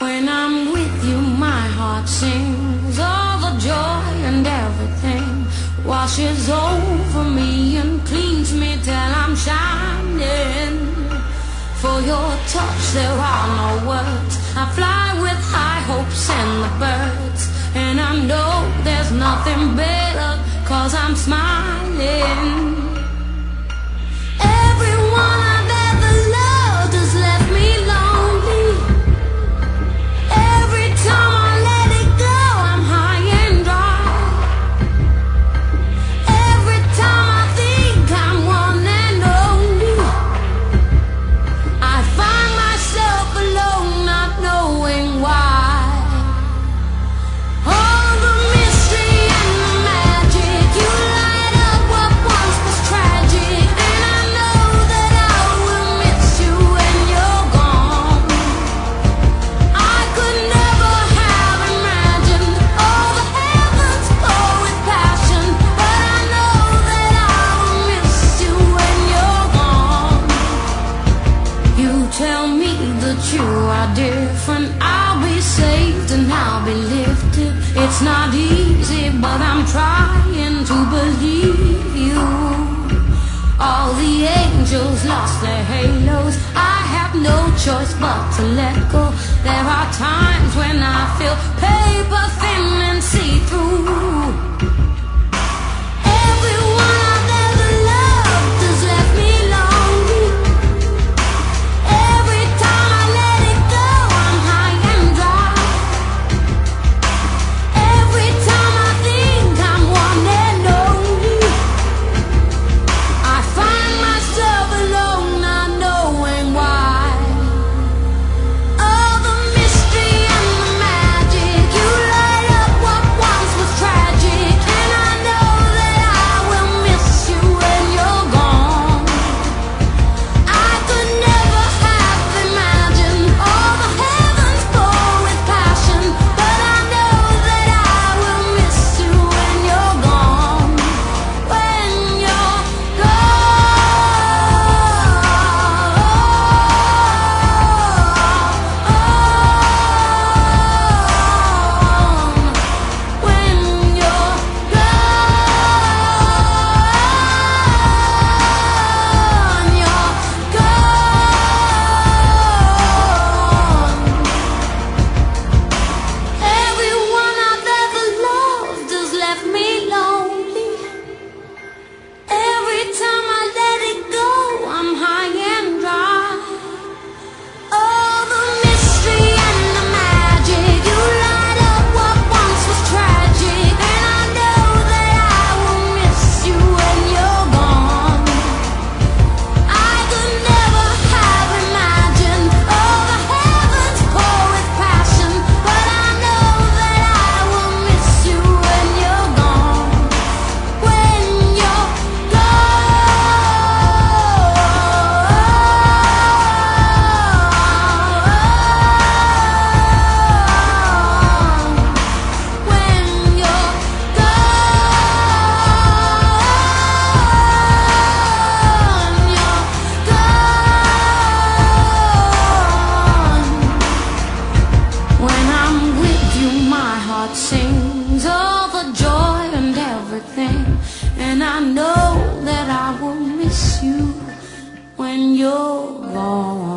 When I'm with you, my heart sings all the joy and everything washes over me and cleans me till I'm shining. For your touch there are no words. I fly with high hopes and the birds, and I know there's nothing better 'cause I'm smiling. Everyone I've ever loved has left me lonely. Every time I let it go, I'm high and dry. Every time I think I'm one and only, I find myself alone, not knowing why. All the mystery and the magic, you light up what once was tragic, and I know that I will miss you when you're gone. I could never have imagined all the heavens glow with passion, but I know that I will miss you when you're gone. You tell me that you are different, I'll be saved and I'll be lifted. It's not easy, but I'm trying to believe you. All the angels lost their halos, I have no choice but to let go. There are times when I feel paper thin and see through. Everyone I've ever loved has left me lonely. Every time I let it go, I'm high and dry. Every time I think I'm one and only, I find myself alone, not knowing why. All the mystery and the magic, you light up what once was tragic, and I know that I will miss you when you're gone. I could never have imagined all the heavens glow with passion, but I know that I will miss you when you're gone. When you're gone. When you're gone, you're gone. Everyone I've ever loved has left me lonely. Every time I let it go, I'm high and dry. All the mystery and the magic, you light up what once was tragic, and I know that I will miss you when you're gone. I could never have imagined all the heavens pour with passion, but I know that I will miss you when you're gone. When you're gone. When you're gone, when I'm with you, my heart sings all the joy and everything, and I know that I will miss you when you're gone.